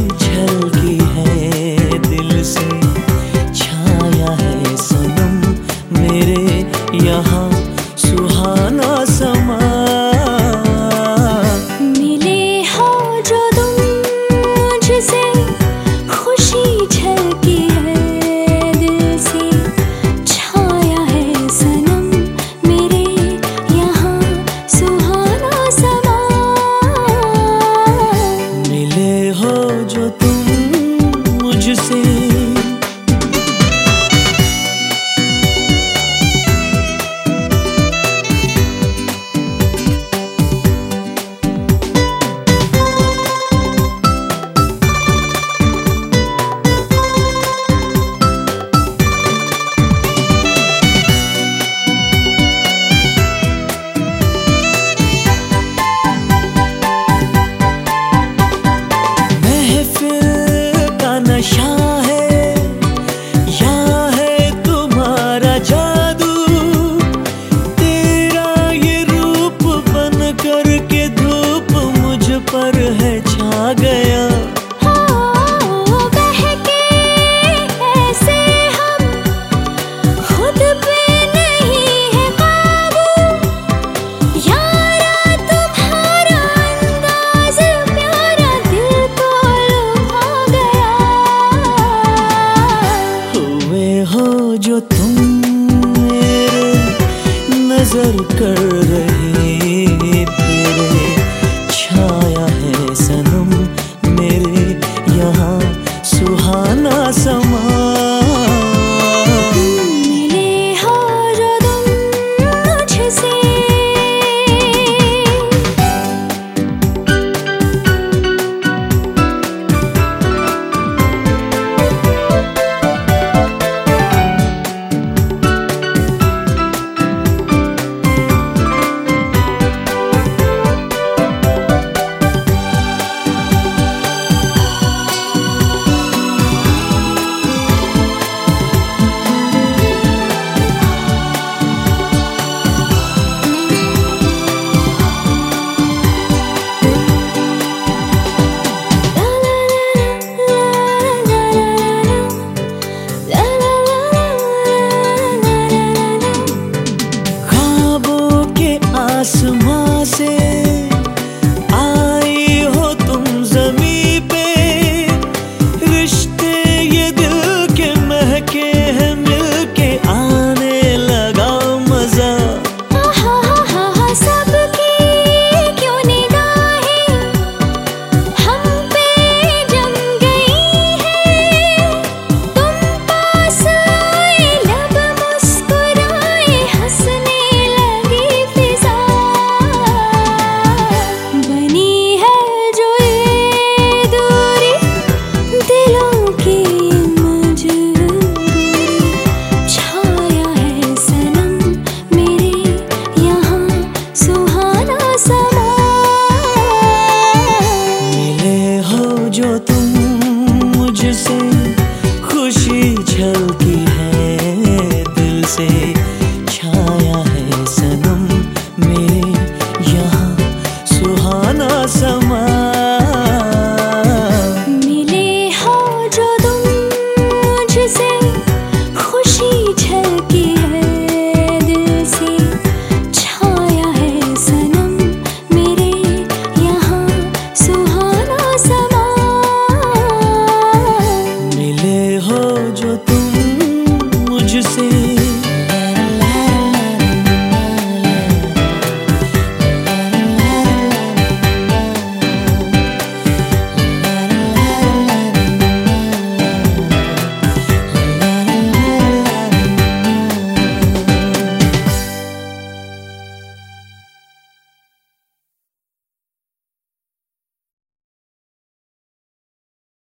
झलकी है दिल से, छाया है सनम मेरे यहाँ सुहाना समा। मिले हो जो तुम मुझसे, खुशी झलकी है दिल से, छाया है सनम मेरे यहाँ सुहाना समा। मिले हो जो तुम मुझसे। नशा है या है तुम्हारा जादू, तेरा ये रूप बन कर के धूप मुझ पर है छा गया। बहके ऐसे हम, खुद पे नहीं है काबू, यारा तुम्हारा अंदाज प्यारा दिल को लुभा गया। हुए हो जो तुम मेरे, नजर कर रहे तेरे, छाया है सनम मेरे यहाँ सुहाना समा। मिले हो जो तुम मुझसे। आसमां से आई हो तुम ज़मीं पे, रिश्ते ये दिल के महके हैं मिलके आने लगा मजा। सबकी क्यों निगाहें हम पे जम गई है, तुम पास आए लब मुस्कुराए हंसने लगी फिजा। बनी है जो ये दूरी दिलों की मजबूरी, छाया है सनम मेरे यहाँ सुहाना समा। मिले हो जो तुम